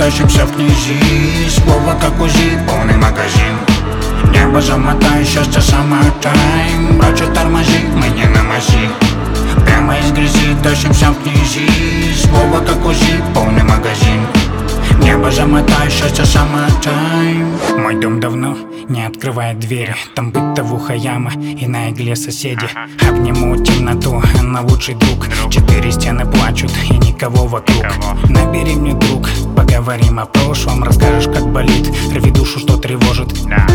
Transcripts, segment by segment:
тащимся в князи. Слово как УЗИ, полный магазин. Небо замотай, счастье самотайм. Брачу тормози, мы не на мази. Прямо из грязи тащимся в князи. Слово как УЗИ, полный магазин. Небо замотай, счастье самотайм. Мой дом давно не открывает двери. Там бытовуха яма и на игле соседи. Обниму темноту, она лучший друг. 4 стены плачут и никого вокруг. Набери мне друг, поговорим о прошлом. Расскажешь, как болит, рви душу, что тревожит.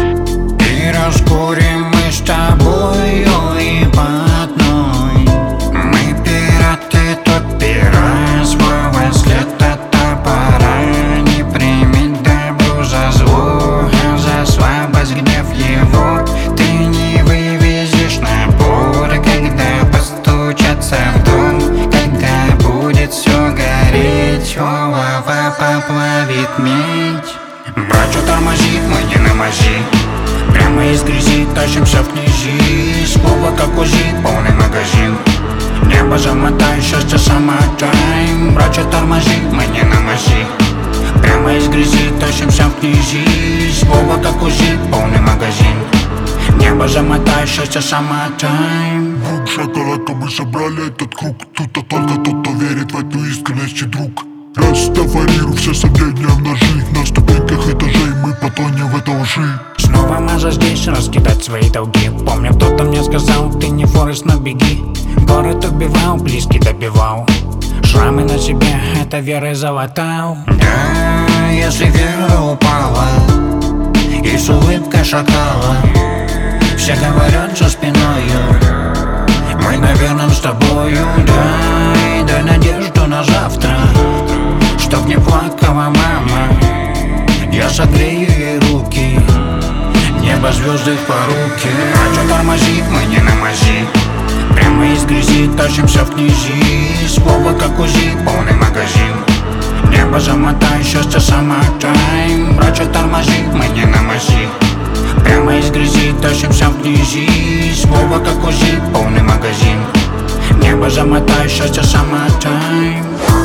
И раскурим мы с тобою и по одной. Мы пираты, тот пират. Свой след от топора. Не примет добру за зло, а за слабость, гнев его ты не вывезешь на поры. Когда постучатся в дом, когда будет все гореть, олово поплавит медь. Брачу тормози, мы не на мази. Прямо из грязи тащимся в князи. Слово как УЗИ, полный магазин. Небо замотай, счастье самотайм. Брачу тормози, мы не на мази. Прямо из грязи тащимся в князи. Слово как УЗИ, полный магазин. Небо замотай, счастье самотайм. Друг, шоколадка, мы собрали этот круг. Тут только тот, кто верит в эту искренность, друг. Растафарирую все сомнения в ножи. На ступеньках этажей мы потонем в этой лжи. Снова маза здесь, раскидать свои долги. Помню, кто-то мне сказал, ты не Форест, но беги. Город убивал, близкий добивал. Шрамы на себе, это вера залатал. Да, если вера упала и с улыбкой шакала, все говорят за спиною, мы, наверное, с тобою. Да, и дай надежду на завтра, чтоб не плакала мама. Я согрею ей руки, небо, звезды в поруки. Брачу тормози, мы не на мази. Прямо из грязи тащимся в князи. Слово как УЗИ, полный магазин. Небо замотай, счастье самотайм. Брачу тормози, мы не на мази. Прямо из грязи тащимся в князи. Слово как УЗИ, полный магазин. Небо замотай, счастье самотайм.